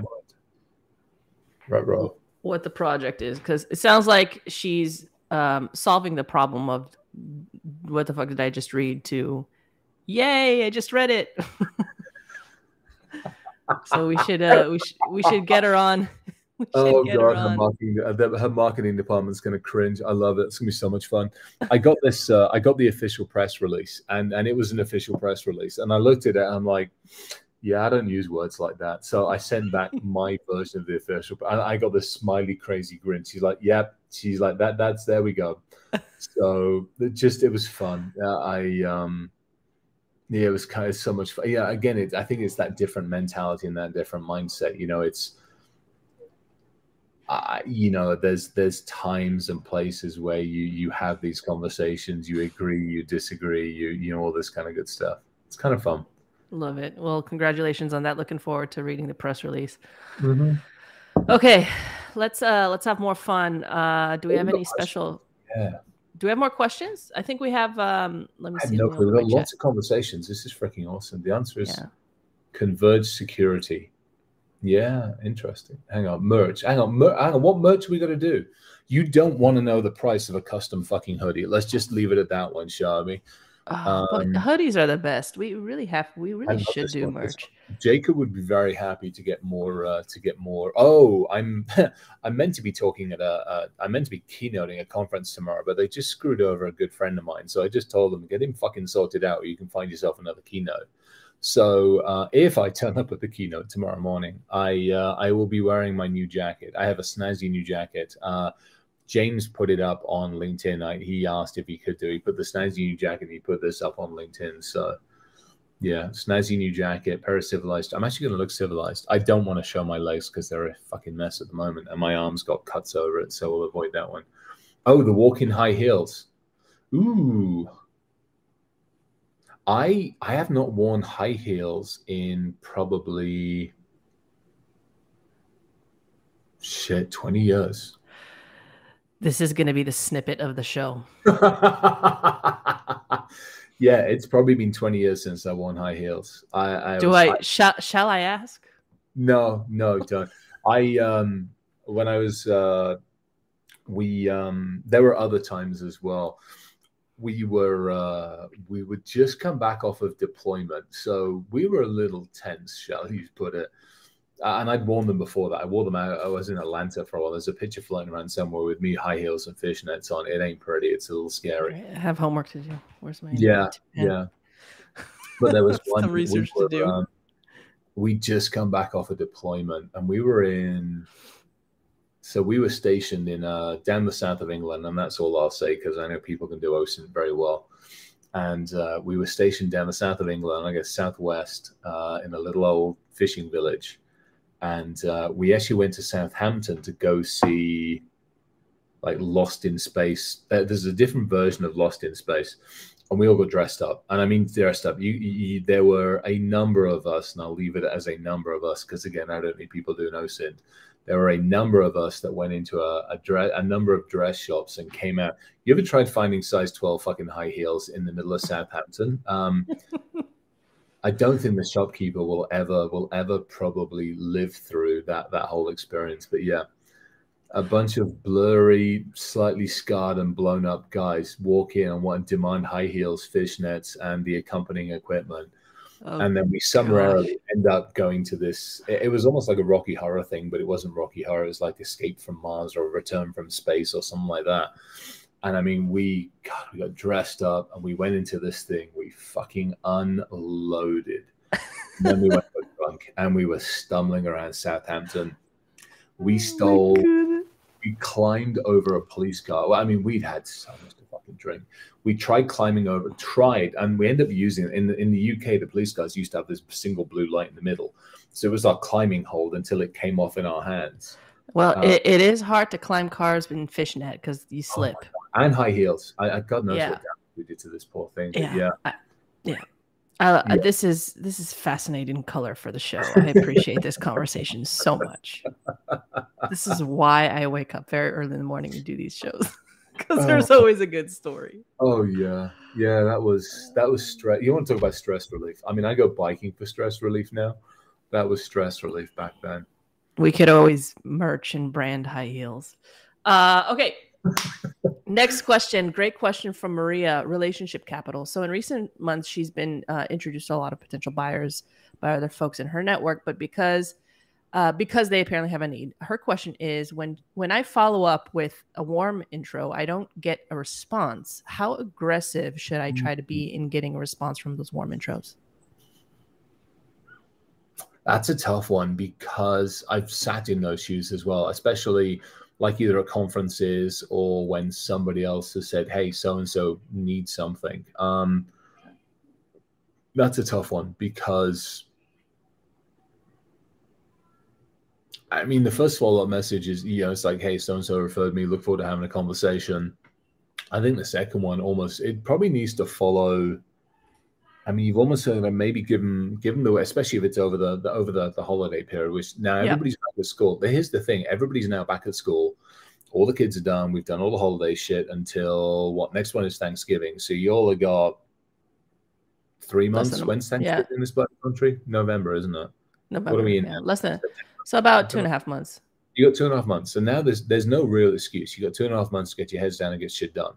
Speaker 1: the project is, because it sounds like she's solving the problem of what the fuck did I just read to yay, I just read it. So we should get her on.
Speaker 2: Oh god, her marketing department's going to cringe. I love it. It's going to be so much fun. I got this. I got the official press release, and it was an official press release. And I looked at it, and I'm like, yeah, I don't use words like that. So I sent back my version of the official. And I got this smiley crazy grin. She's like, yep. She's like, that's there we go. So it was fun. Yeah, it was kind of so much fun. Yeah, again, I think it's that different mentality and that different mindset. You know, it's, you know, there's times and places where you have these conversations, you agree, you disagree, you know, all this kind of good stuff. It's kind of fun.
Speaker 1: Love it. Well, congratulations on that. Looking forward to reading the press release. Okay, let's have more fun. Do we have any special?
Speaker 2: Yeah.
Speaker 1: Do we have more questions? I think we have. Let me see.
Speaker 2: No clue. We've got lots of conversations. This is freaking awesome. The answer is converged security. Yeah, interesting. Hang on, merch. Hang on. What merch are we going to do? You don't want to know the price of a custom fucking hoodie. Let's just leave it at that one, shall we?
Speaker 1: But hoodies are the best. We really should do merch.
Speaker 2: Jacob would be very happy to get more. Oh, I'm meant to be talking at I'm meant to be keynoting a conference tomorrow, but they just screwed over a good friend of mine. So I just told them, get him fucking sorted out, or you can find yourself another keynote. So if I turn up at the keynote tomorrow morning, I will be wearing my new jacket. I have a snazzy new jacket. James put it up on LinkedIn. He asked if he could do it. He put the snazzy new jacket. He put this up on LinkedIn. So yeah, snazzy new jacket, pair of civilized. I'm actually going to look civilized. I don't want to show my legs because they're a fucking mess at the moment, and my arms got cuts over it, so we'll avoid that one. Oh, the walk-in high heels. Ooh. I have not worn high heels in probably 20 years.
Speaker 1: This is going to be the snippet of the show.
Speaker 2: Yeah, it's probably been 20 years since I worn high heels.
Speaker 1: Shall I ask?
Speaker 2: No, don't. When I was, there were other times as well. We would just come back off of deployment, so we were a little tense, shall you put it. And I'd worn them before that. I wore them out. I was in Atlanta for a while. There's a picture floating around somewhere with me, high heels and fishnets on. It ain't pretty. It's a little scary.
Speaker 1: I have homework to do. Where's my
Speaker 2: yeah. But there was one
Speaker 1: some research to do.
Speaker 2: We just come back off a deployment, and we were stationed in down the south of England, and that's all I'll say because I know people can do OSINT very well. and we were stationed down the south of England, I guess southwest, in a little old fishing village. And we actually went to Southampton to go see like Lost in Space. There's a different version of Lost in Space, and we all got dressed up. And I mean dressed up. There were a number of us, and I'll leave it as a number of us because again, I don't think people do no sin. There were a number of us that went into a number of dress shops and came out. You ever tried finding size 12 fucking high heels in the middle of Southampton? I don't think the shopkeeper will ever probably live through that whole experience. But yeah, a bunch of blurry, slightly scarred and blown up guys walk in and want to demand high heels, fishnets, and the accompanying equipment. Oh, and then we summarily end up going to this. It was almost like a Rocky Horror thing, but it wasn't Rocky Horror. It was like Escape from Mars or Return from Space or something like that. And I mean, we got dressed up and we went into this thing. We fucking unloaded. And then we went drunk and we were stumbling around Southampton. We stole. We climbed over a police car. Well, I mean, we'd had so much to fucking drink. We tried climbing over, and we ended up using it. In the UK, the police cars used to have this single blue light in the middle. So it was our climbing hold until it came off in our hands.
Speaker 1: Well, it is hard to climb cars in fishnet because you slip.
Speaker 2: And high heels. God knows what damage we did to this poor thing.
Speaker 1: This is fascinating color for the show. I appreciate this conversation so much. This is why I wake up very early in the morning and do these shows because there's always a good story.
Speaker 2: Oh yeah, that was stress. You want to talk about stress relief? I mean, I go biking for stress relief now. That was stress relief back then.
Speaker 1: We could always merch and brand high heels. Okay. Next question. Great question from Maria, Relationship Capital. So in recent months, she's been introduced to a lot of potential buyers by other folks in her network, but because they apparently have a need. Her question is, when I follow up with a warm intro, I don't get a response. How aggressive should I try to be in getting a response from those warm intros?
Speaker 2: That's a tough one because I've sat in those shoes as well, especially like either at conferences or when somebody else has said, hey, so-and-so needs something. That's a tough one because, I mean, the first follow-up message is, it's like, hey, so-and-so referred me, look forward to having a conversation. I think the second one it probably needs to follow. I mean, you've almost maybe given the, especially if it's over the holiday period, which now everybody's back at school. But here's the thing: everybody's now back at school. All the kids are done. We've done all the holiday shit until next one is Thanksgiving. So you all have got 3 months. When's Thanksgiving in this country? November, isn't it?
Speaker 1: November.
Speaker 2: What are we in?
Speaker 1: Less than. So about 2.5 months.
Speaker 2: You got 2.5 months. So now there's no real excuse. You got 2.5 months to get your heads down and get shit done.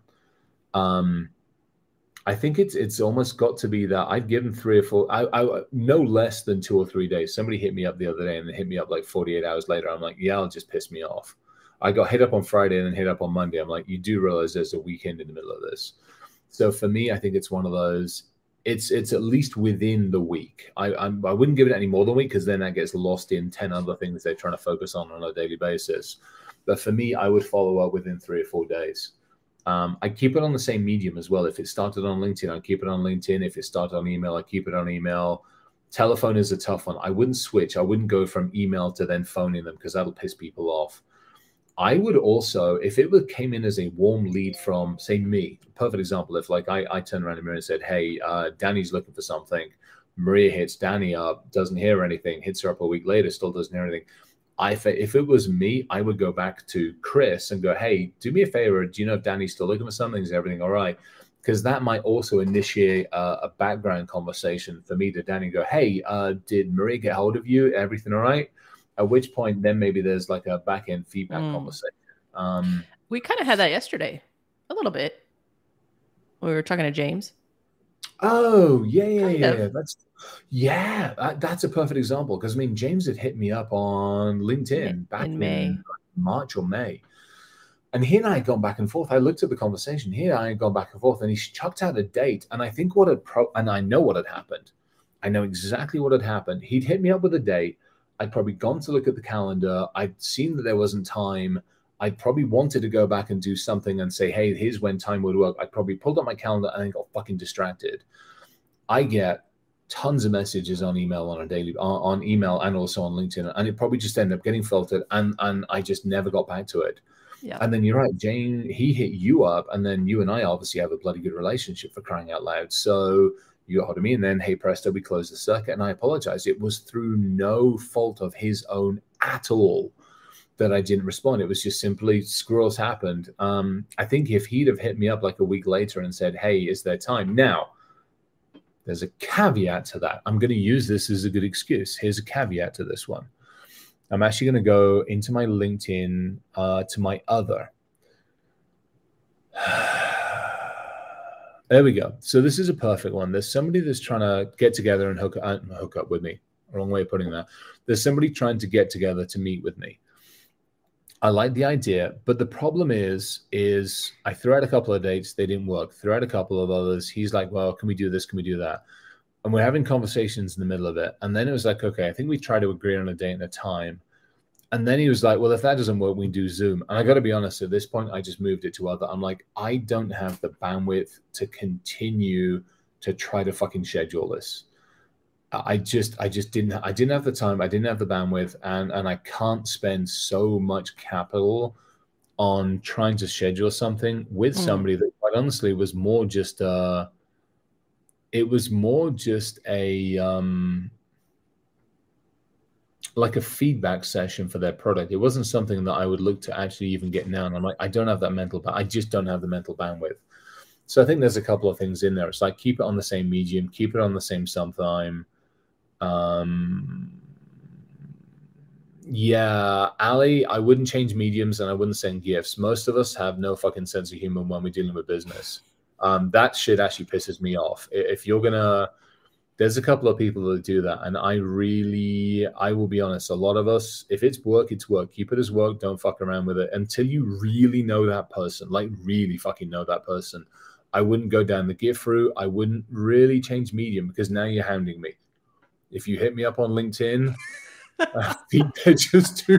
Speaker 2: I think it's almost got to be that I've given 3 or 4, I no less than 2 or 3 days. Somebody hit me up the other day and they hit me up like 48 hours later. I'm like, yeah, it'll just piss me off. I got hit up on Friday and then hit up on Monday. I'm like, you do realize there's a weekend in the middle of this. So for me, I think it's one of those, it's at least within the week. I wouldn't give it any more than a week because then that gets lost in 10 other things they're trying to focus on a daily basis. But for me, I would follow up within 3 or 4 days. I keep it on the same medium as well. If it started on LinkedIn, I keep it on LinkedIn. If it started on email, I keep it on email. Telephone is a tough one. I wouldn't switch. I wouldn't go from email to then phoning them because that'll piss people off. I would also, if it came in as a warm lead from, say, me, perfect example, if like I turned around to Maria and said, hey, Danny's looking for something. Maria hits Danny up, doesn't hear anything, hits her up a week later, still doesn't hear anything. If it was me, I would go back to Chris and go, hey, do me a favor. Do you know if Danny's still looking for something? Is everything all right? Because that might also initiate a background conversation for me to Danny go, hey, did Maria get hold of you? Everything all right? At which point, then maybe there's like a back-end feedback conversation.
Speaker 1: We kind of had that yesterday, a little bit. We were talking to James.
Speaker 2: Oh, yeah. That's a perfect example because I mean, James had hit me up on LinkedIn back in May, March or May, and he and I had gone back and forth. I looked at the conversation. He and I had gone back and forth, and he chucked out a date. And I think and I know what had happened. I know exactly what had happened. He'd hit me up with a date. I'd probably gone to look at the calendar. I'd seen that there wasn't time. I probably wanted to go back and do something and say, hey, here's when time would work. I probably pulled up my calendar and I got fucking distracted. I get tons of messages on email on email and also on LinkedIn, and it probably just ended up getting filtered, and I just never got back to it.
Speaker 1: Yeah.
Speaker 2: And then you're right, Jane, he hit you up, and then you and I obviously have a bloody good relationship, for crying out loud. So you got hold of me, and then, hey, presto, we closed the circuit, and I apologize. It was through no fault of his own at all that I didn't respond. It was just simply squirrels happened. I think if he'd have hit me up like a week later and said, hey, is there time? Now, there's a caveat to that. I'm going to use this as a good excuse. Here's a caveat to this one. I'm actually going to go into my LinkedIn to my other. There we go. So this is a perfect one. There's somebody that's trying to get together and hook up with me. Wrong way of putting that. There's somebody trying to get together to meet with me. I like the idea, but the problem is I threw out a couple of dates. They didn't work. Threw out a couple of others. He's like, well, can we do this? Can we do that? And we're having conversations in the middle of it. And then it was like, okay, I think we try to agree on a date and a time. And then he was like, well, if that doesn't work, we can do Zoom. And I got to be honest, at this point, I just moved it to other. I'm like, I don't have the bandwidth to continue to try to fucking schedule this. I just didn't have the time. I didn't have the bandwidth, and I can't spend so much capital on trying to schedule something with somebody that quite honestly was more just a like a feedback session for their product. It wasn't something that I would look to actually even get down. I'm like, I don't have that I just don't have the mental bandwidth. So I think there's a couple of things in there. It's like, keep it on the same medium, keep it on the same sometime. Yeah, Ali, I wouldn't change mediums and I wouldn't send gifts. Most of us have no fucking sense of humor when we're dealing with business. That shit actually pisses me off. If you're gonna, there's a couple of people that do that, and I will be honest, a lot of us, if it's work, it's work. Keep it as work. Don't fuck around with it until you really know that person, like really fucking know that person. I wouldn't go down the gift route. I wouldn't really change medium, because now you're hounding me. If you hit me up on LinkedIn, feed pictures too.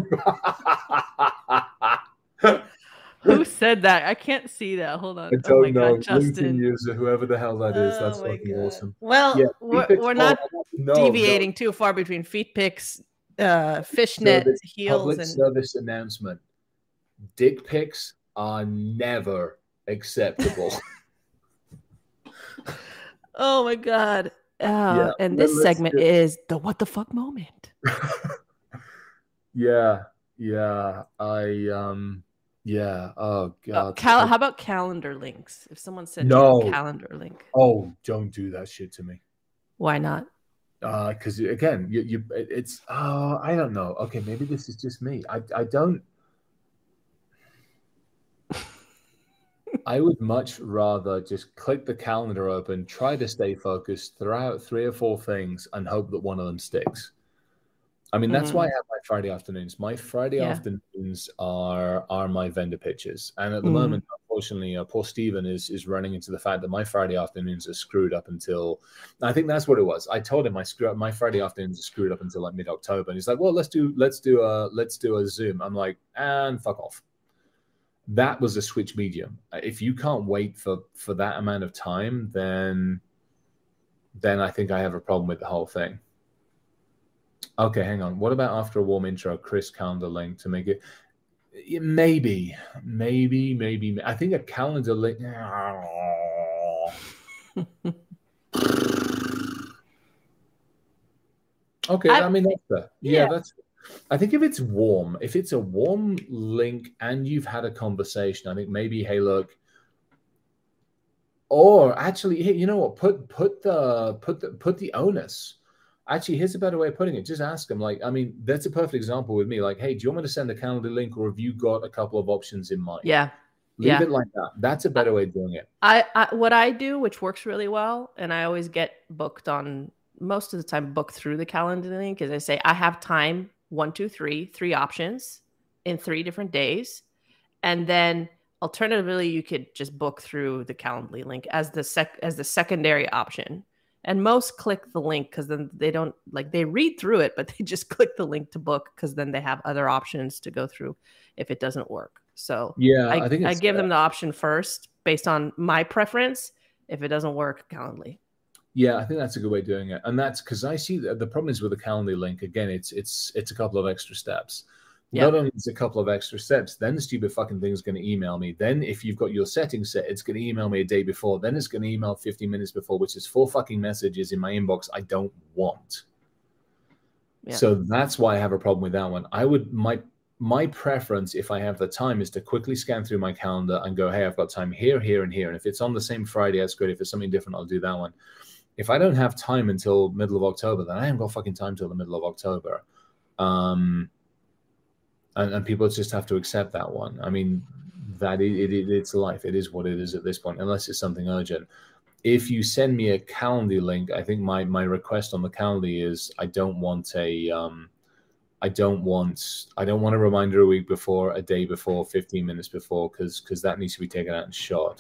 Speaker 1: Who said that? I can't see that. Hold on.
Speaker 2: I don't know.
Speaker 1: God, Justin.
Speaker 2: LinkedIn user, whoever the hell that is, that's fucking awesome.
Speaker 1: Well, yeah, we're not deviating too far between feet pics, fishnet heels,
Speaker 2: public
Speaker 1: and
Speaker 2: service announcement. Dick pics are never acceptable.
Speaker 1: Oh my God. And this segment is the what the fuck moment.
Speaker 2: Yeah. Oh God.
Speaker 1: How about calendar links? If someone sends you a calendar link.
Speaker 2: Oh, don't do that shit to me.
Speaker 1: Why not?
Speaker 2: Because again, it's I don't know. Okay, maybe this is just me. I don't. I would much rather just click the calendar open, try to stay focused, throw out 3 or 4 things, and hope that one of them sticks. I mean, that's why I have my Friday afternoons. My Friday afternoons are my vendor pitches. And at the moment, unfortunately, poor Steven is running into the fact that my Friday afternoons are screwed up until, I think that's what it was. I told him my Friday afternoons are screwed up until like mid-October. And he's like, well, let's do a Zoom. I'm like, and fuck off. That was a switch medium. If you can't wait for that amount of time, then I think I have a problem with the whole thing. Okay, hang on. What about after a warm intro, Chris calendar link to make it? Maybe. I think a calendar link. Okay, I mean that's fair. Yeah, that's. I think if it's a warm link and you've had a conversation, I think maybe, hey, look. Or actually, hey, you know what? Put the onus. Actually, here's a better way of putting it. Just ask them. Like, I mean, that's a perfect example with me. Like, hey, do you want me to send a calendar link, or have you got a couple of options in mind?
Speaker 1: Yeah.
Speaker 2: Leave it like that. That's a better way of doing it.
Speaker 1: What I do, which works really well, and I always get booked on, most of the time booked through the calendar link, is I say, I have time, 1, 2, 3 options in 3 different days. And then alternatively, you could just book through the Calendly link as the secondary option. And most click the link because then they don't, like, they read through it, but they just click the link to book because then they have other options to go through if it doesn't work. So
Speaker 2: Yeah, I think
Speaker 1: I
Speaker 2: it's
Speaker 1: give them the option first based on my preference. If it doesn't work, Calendly.
Speaker 2: yeah, I think that's a good way of doing it, and that's because I see the problem is with the Calendly link. Again, it's a couple of extra steps.
Speaker 1: Yeah.
Speaker 2: Not only is it a couple of extra steps, then the stupid fucking thing is going to email me. Then if you've got your settings set, it's going to email me a day before. Then it's going to email 15 minutes before, which is 4 fucking messages in my inbox I don't want.
Speaker 1: Yeah.
Speaker 2: So that's why I have a problem with that one. I would my preference, if I have the time, is to quickly scan through my calendar and go, hey, I've got time here, here, and here. And if it's on the same Friday, that's great. If it's something different, I'll do that one. If I don't have time until middle of October, then I haven't got fucking time till the middle of October. And people just have to accept that one. I mean, it's life. It is what it is at this point, unless it's something urgent. If you send me a Calendly link, I think my request on the Calendly is I don't want a reminder a week before, a day before, 15 minutes before, because that needs to be taken out and shot.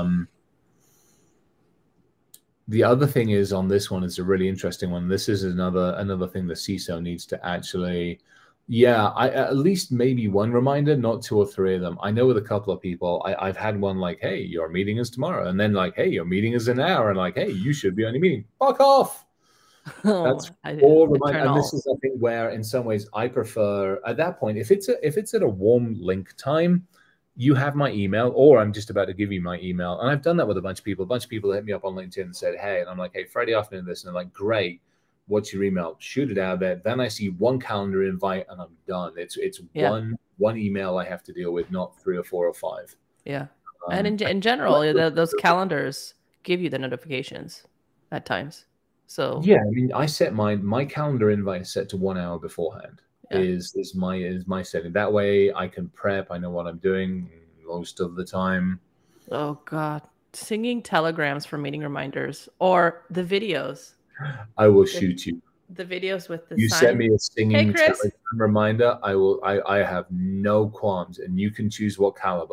Speaker 2: The other thing is on this one is a really interesting one. This is another thing the CISO needs to actually, I at least maybe one reminder, not 2 or 3 of them. I know with a couple of people, I've had one like, hey, your meeting is tomorrow, and then like, hey, your meeting is an hour, and like, hey, you should be on your meeting. Fuck off. That's all reminder. And this is, I think, where in some ways I prefer at that point, if it's at a warm link time, you have my email, or I'm just about to give you my email. And I've done that with a bunch of people. A bunch of people hit me up on LinkedIn and said, hey, and I'm like, hey, Friday afternoon this. And they're like, great. What's your email? Shoot it out there. Then I see one calendar invite and I'm done. It's one email I have to deal with, not 3 or 4 or 5.
Speaker 1: Yeah. And in general, those calendars give you the notifications at times. So
Speaker 2: yeah, I mean, I set my calendar invite is set to 1 hour beforehand. Yeah. Is my setting. That way I can prep. I know what I'm doing most of the time.
Speaker 1: Oh God, singing telegrams for meeting reminders or the videos.
Speaker 2: I will shoot you.
Speaker 1: The videos with the
Speaker 2: you
Speaker 1: sign.
Speaker 2: Send me a singing telegram reminder. I will. I have no qualms, and you can choose what caliber.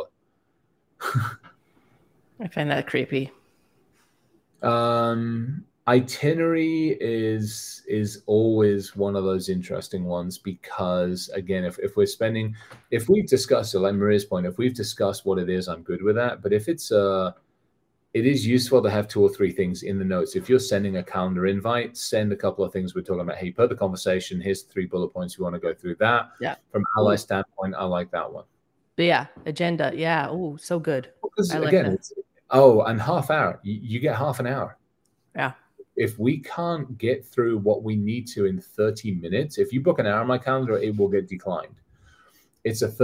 Speaker 1: I find that creepy.
Speaker 2: Itinerary is always one of those interesting ones because again, if we've discussed it, like Maria's point, if we've discussed what it is, I'm good with that. But if it is useful to have 2 or 3 things in the notes. If you're sending a calendar invite, send a couple of things we're talking about. Hey, per the conversation, here's 3 bullet points. We want to go through that.
Speaker 1: Yeah.
Speaker 2: From ally standpoint, I like that one.
Speaker 1: But yeah, agenda. Yeah. Oh, so good.
Speaker 2: Because again, and half hour. You get half an hour.
Speaker 1: Yeah.
Speaker 2: If we can't get through what we need to in 30 minutes, if you book an hour on my calendar, it will get declined. It's a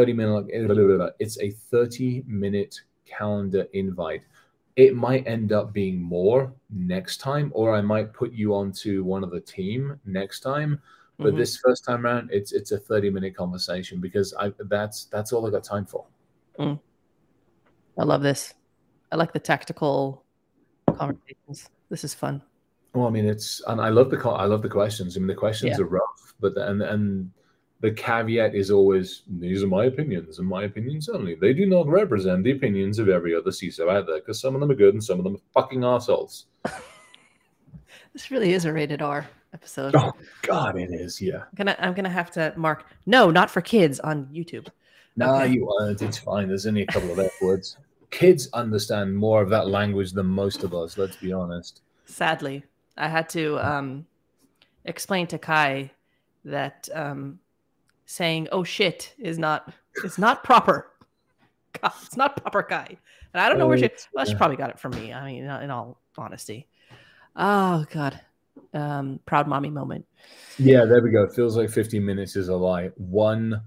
Speaker 2: 30-minute calendar invite. It might end up being more next time, or I might put you onto one of the team next time. But this first time around, it's a 30-minute conversation because that's all I got time for.
Speaker 1: I love this. I like the tactical conversations. This is fun.
Speaker 2: Well, I mean, and I love the questions. I mean, the questions are rough, but and the caveat is always, these are my opinions and my opinions only. They do not represent the opinions of every other CISO out there, because some of them are good and some of them are fucking assholes.
Speaker 1: This really is a rated R episode.
Speaker 2: Oh God, it is. Yeah.
Speaker 1: I'm gonna have to mark no, not for kids on YouTube.
Speaker 2: No, you aren't. It's fine. There's only a couple of F words. Kids understand more of that language than most of us. Let's be honest.
Speaker 1: Sadly, I had to explain to Kai that saying "oh shit" is not proper. God, it's not proper, Kai. And I don't know where she probably got it from me. I mean, in all honesty. Oh God, proud mommy moment.
Speaker 2: Yeah, there we go. It feels like 15 minutes is a lie. 100%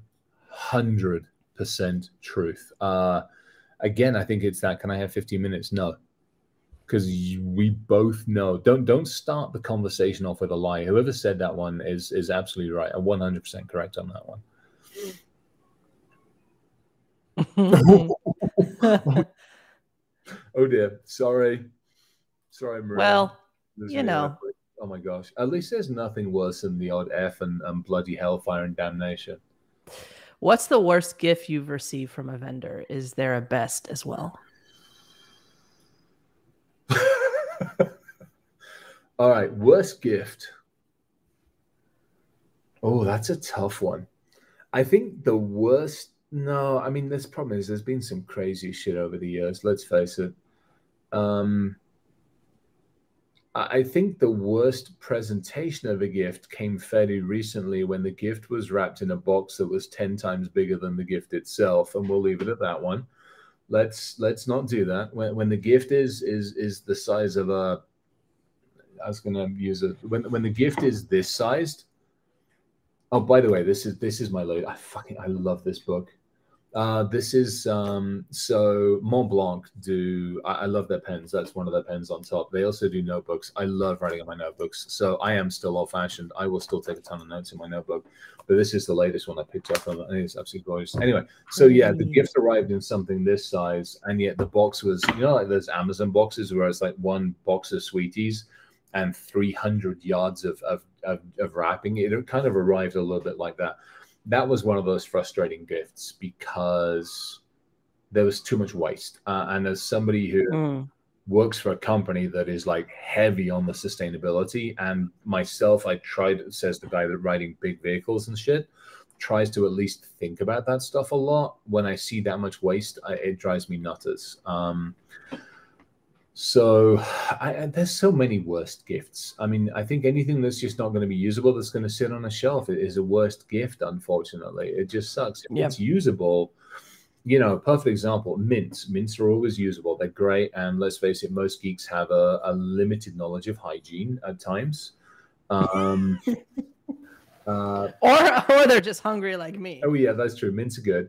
Speaker 2: truth. Again, I think it's that. Can I have 15 minutes? No. Because we both know. Don't start the conversation off with a lie. Whoever said that one is absolutely right. I'm 100% correct on that one. Oh dear. Sorry, Maria.
Speaker 1: Well, you know.
Speaker 2: Oh my gosh. At least there's nothing worse than the odd F and bloody hellfire and damnation.
Speaker 1: What's the worst gift you've received from a vendor? Is there a best as well?
Speaker 2: All right, worst gift. Oh, that's a tough one. I think the worst No, I mean, this problem is there's been some crazy shit over the years. Let's face it. Um, I think the worst presentation of a gift came fairly recently when the gift was wrapped in a box that was 10 times bigger than the gift itself, and we'll leave it at that one. Let's not do that. When the gift is the size of a, I was going to use it when the gift is this sized. Oh, by the way, this is my load. I love this book. This is so Mont Blanc I love their pens. That's one of their pens on top. They also do notebooks. I love writing on my notebooks. So I am still old fashioned. I will still take a ton of notes in my notebook. But this is the latest one I picked up on. I think it's absolutely gorgeous. Anyway, so yeah, the gift arrived in something this size, and yet the box was, like those Amazon boxes where it's like one box of sweeties and 300 yards of wrapping. It kind of arrived a little bit like that. That was one of those frustrating gifts because there was too much waste. And as somebody who works for a company that is like heavy on the sustainability, and myself, says the guy that riding big vehicles and shit, tries to at least think about that stuff a lot. When I see that much waste, it drives me nutters. So there's so many worst gifts. I mean, I think anything that's just not going to be usable, that's going to sit on a shelf, is a worst gift, unfortunately. It just sucks. If it's usable, perfect example, mints. Mints are always usable. They're great. And let's face it, most geeks have a limited knowledge of hygiene at times.
Speaker 1: Or they're just hungry like me.
Speaker 2: Oh, yeah, that's true. Mints are good.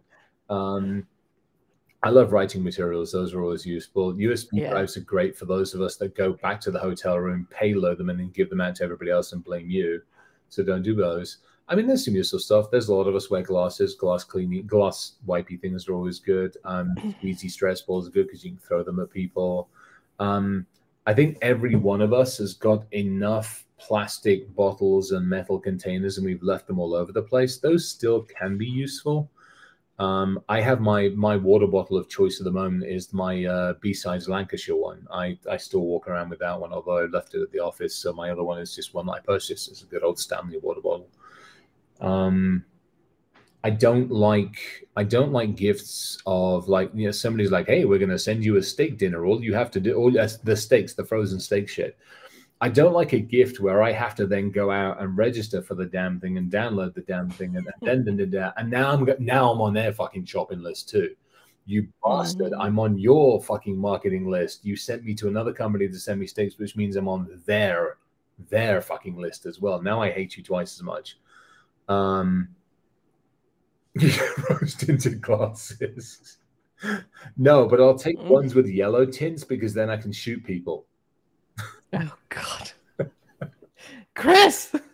Speaker 2: I love writing materials. Those are always useful. USB drives are great for those of us that go back to the hotel room, payload them, and then give them out to everybody else and blame you. So don't do those. I mean, there's some useful stuff. There's a lot of us wear glasses. Glass wipey things are always good. Easy stress balls are good because you can throw them at people. I think every one of us has got enough plastic bottles and metal containers, and we've left them all over the place. Those still can be useful. I have my water bottle of choice at the moment is my B-Sides Lancashire one. I still walk around with that one, although I left it at the office. So my other one is just one that I purchased. It's a good old Stanley water bottle. I don't like gifts of like, somebody's like, hey, we're going to send you a steak dinner. All you have to do, the steaks, the frozen steak shit. I don't like a gift where I have to then go out and register for the damn thing and download the damn thing and now I'm on their fucking shopping list too. You bastard! I'm on your fucking marketing list. You sent me to another company to send me steaks, which means I'm on their fucking list as well. Now I hate you twice as much. Rose tinted glasses. No, but I'll take ones with yellow tints because then I can shoot people.
Speaker 1: Oh God, Chris!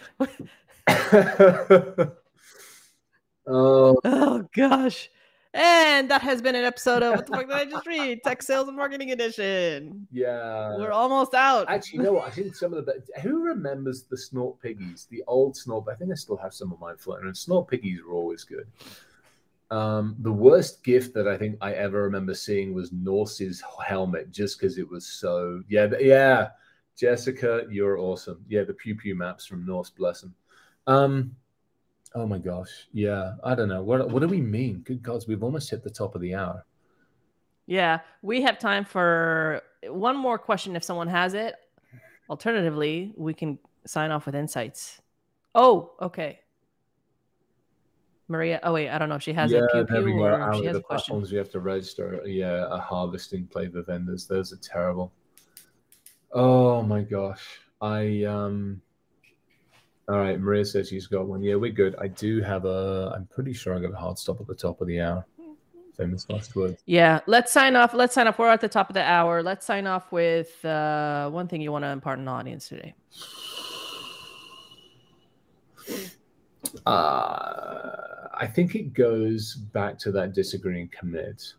Speaker 1: Oh gosh, and that has been an episode of What the Fuck Did I Just Read? Tech Sales and Marketing Edition.
Speaker 2: Yeah,
Speaker 1: we're almost out.
Speaker 2: Actually, you know what? I think some of who remembers the Snort Piggies, the old Snort? I think I still have some of mine floating, and Snort Piggies were always good. The worst gift that I think I ever remember seeing was Norse's helmet, just because it was so yeah. Jessica, you're awesome. Yeah, the Pew Pew maps from Norse, bless them. Oh my gosh, yeah. I don't know what do we mean? Good gods, we've almost hit the top of the hour.
Speaker 1: Yeah, we have time for one more question if someone has it. Alternatively, we can sign off with insights. Oh, okay. Maria, oh wait, I don't know if she has a Pew Pew or if she has a question.
Speaker 2: Platforms we have to register. Yeah, a harvesting play the vendors. Those are terrible. Oh my gosh. All right, Maria says she's got one. Yeah, we're good. I do have I'm pretty sure I got a hard stop at the top of the hour. Famous last words.
Speaker 1: Yeah, let's sign off. We're at the top of the hour. Let's sign off with one thing you want to impart on the audience today.
Speaker 2: I think it goes back to that disagree and commit.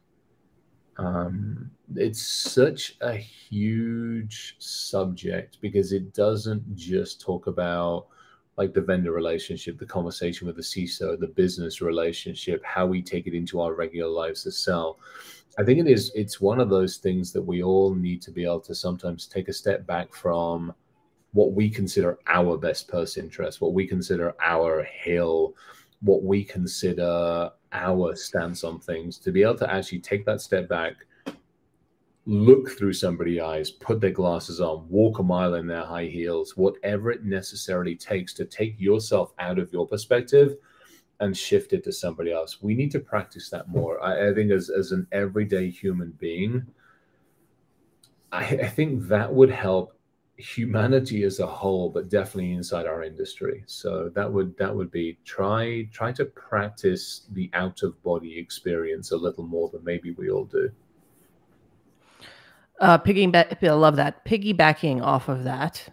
Speaker 2: It's such a huge subject because it doesn't just talk about like the vendor relationship, the conversation with the CISO, the business relationship, how we take it into our regular lives to sell. I think it's one of those things that we all need to be able to sometimes take a step back from what we consider our best purse interest, what we consider our hill, what we consider our stance on things, to be able to actually take that step back, look through somebody's eyes, put their glasses on, walk a mile in their high heels, whatever it necessarily takes to take yourself out of your perspective and shift it to somebody else. We need to practice that more. I think as an everyday human being, I think that would help humanity as a whole, but definitely inside our industry. So that would be try to practice the out of body experience a little more than maybe we all do.
Speaker 1: I love that. Piggybacking off of that,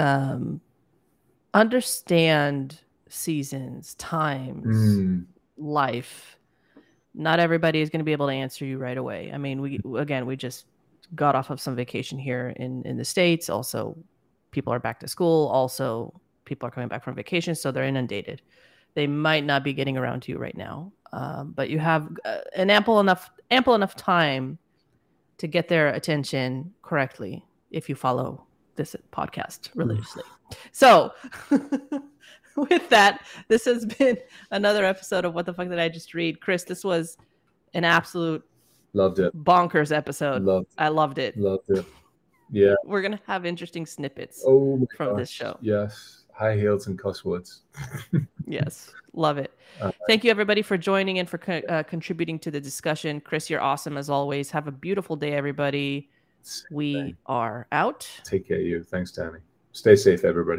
Speaker 1: understand seasons, times, life. Not everybody is going to be able to answer you right away. I mean, we just got off of some vacation here in the States. Also, people are back to school. Also, people are coming back from vacation, so they're inundated. They might not be getting around to you right now, but you have an ample enough time to get their attention correctly if you follow this podcast religiously. So with that, this has been another episode of What the Fuck Did I Just Read? Chris, this was an absolute bonkers episode. I loved it.
Speaker 2: Yeah.
Speaker 1: We're going to have interesting snippets from this show.
Speaker 2: Yes. High heels and cuss words.
Speaker 1: Yes. Love it. Thank you, everybody, for joining and for contributing to the discussion. Chris, you're awesome as always. Have a beautiful day, everybody. We are out.
Speaker 2: Take care of you. Thanks, Danny. Stay safe, everybody.